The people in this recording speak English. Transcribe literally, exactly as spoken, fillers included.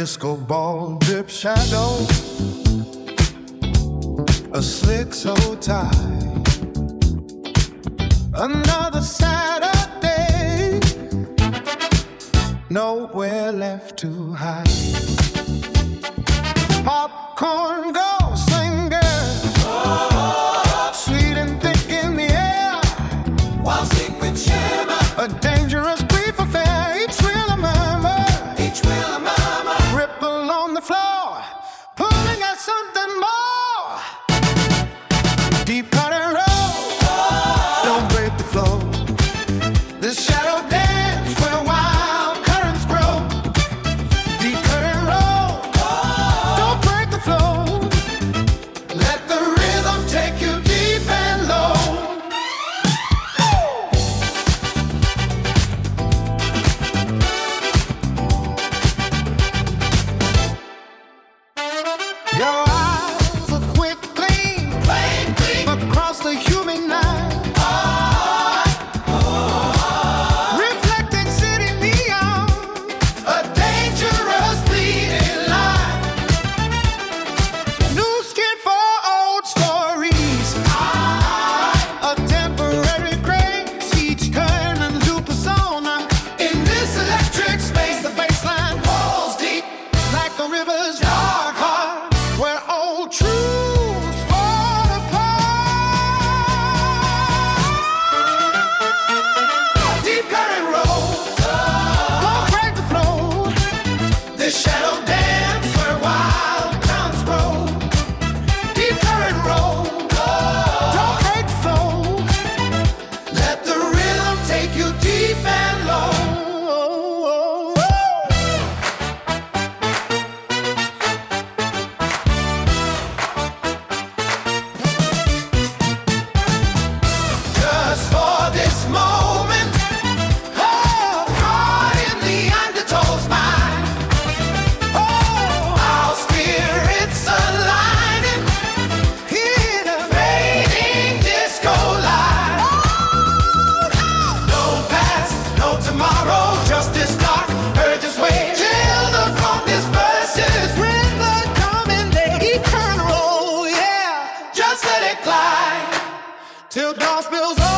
disco ball drip shadow, a slick so tight. Another Saturday, nowhere left to hide. Popcorn goes slinger, oh, sweet and thick in the air, while secret shimmer, a dangerous brief affair. Each will a murmur, each will a murmur, ripple on the floor, pulling at something more. Deep cut and roll, oh, don't break the flow. This shadow dance where wild currents grow. Deep cut and roll, oh, don't break the flow. Let the rhythm take you deep and low. Your eyes are quick, clean, plain, clean, across the human line. Oh, oh, reflecting city neon, a dangerous bleeding line. New skin for old stories, ah, a temporary grace, each turn a new persona. In this electric space, the baseline falls deep like the river's dark heart, where old truths fall apart. Deep current roll, don't break the flow. This shadow dance where wild currents grow. Deep current roll, don't break the flow. Let the rhythm take you deep and low. Just for this moment, oh, caught in the undertow's mind. Oh, our spirits aligning in a fading disco light. No past, no tomorrow, just this dark urges wait till the calm disperses. Rhythm coming, they can roll, yeah. Just let it glide till dawn spills over.